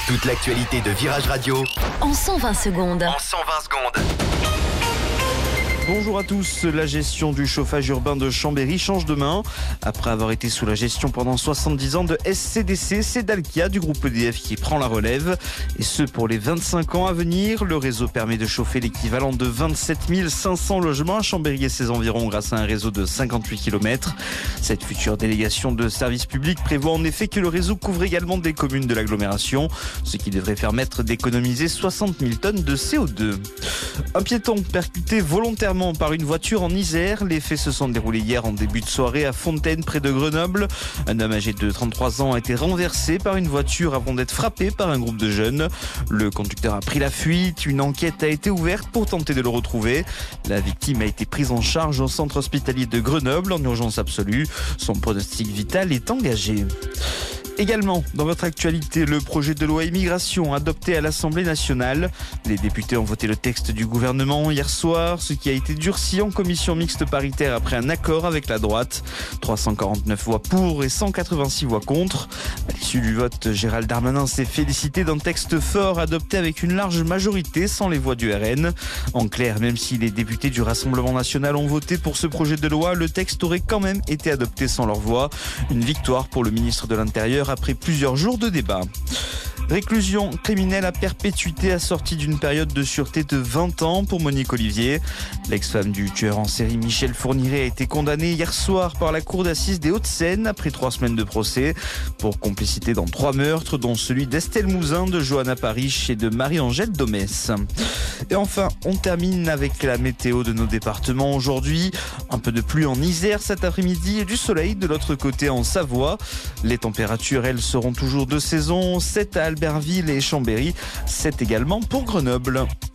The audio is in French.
Toute l'actualité de Virage Radio en 120 secondes. Bonjour à tous, la gestion du chauffage urbain de Chambéry change de main. Après avoir été sous la gestion pendant 70 ans de SCDC, c'est Dalkia du groupe EDF qui prend la relève. Et ce pour les 25 ans à venir. Le réseau permet de chauffer l'équivalent de 27 500 logements à Chambéry et ses environs grâce à un réseau de 58 km. Cette future délégation de services publics prévoit en effet que le réseau couvre également des communes de l'agglomération, ce qui devrait permettre d'économiser 60 000 tonnes de CO2. Un piéton percuté volontairement par une voiture en Isère. Les faits se sont déroulés hier en début de soirée à Fontaine, près de Grenoble. Un homme âgé de 33 ans a été renversé par une voiture avant d'être frappé par un groupe de jeunes. Le conducteur a pris la fuite. Une enquête a été ouverte pour tenter de le retrouver. La victime a été prise en charge au centre hospitalier de Grenoble en urgence absolue. Son pronostic vital est engagé. Également, dans votre actualité, le projet de loi immigration adopté à l'Assemblée nationale. Les députés ont voté le texte du gouvernement hier soir, ce qui a été durci en commission mixte paritaire après un accord avec la droite. 349 voix pour et 186 voix contre. À l'issue du vote, Gérald Darmanin s'est félicité d'un texte fort adopté avec une large majorité sans les voix du RN. En clair, même si les députés du Rassemblement national ont voté pour ce projet de loi, le texte aurait quand même été adopté sans leur voix. Une victoire pour le ministre de l'Intérieur après plusieurs jours de débat. Réclusion criminelle à perpétuité assortie d'une période de sûreté de 20 ans pour Monique Olivier. L'ex-femme du tueur en série Michel Fourniret a été condamnée hier soir par la cour d'assises des Hauts-de-Seine après 3 semaines de procès pour complicité dans 3 meurtres, dont celui d'Estelle Mouzin, de Johanna Parish et de Marie-Angèle Domès. Et enfin, on termine avec la météo de nos départements aujourd'hui. Un peu de pluie en Isère cet après-midi et du soleil de l'autre côté en Savoie. Les températures, elles, seront toujours de saison. 7 à Albertville et Chambéry, 7 également pour Grenoble.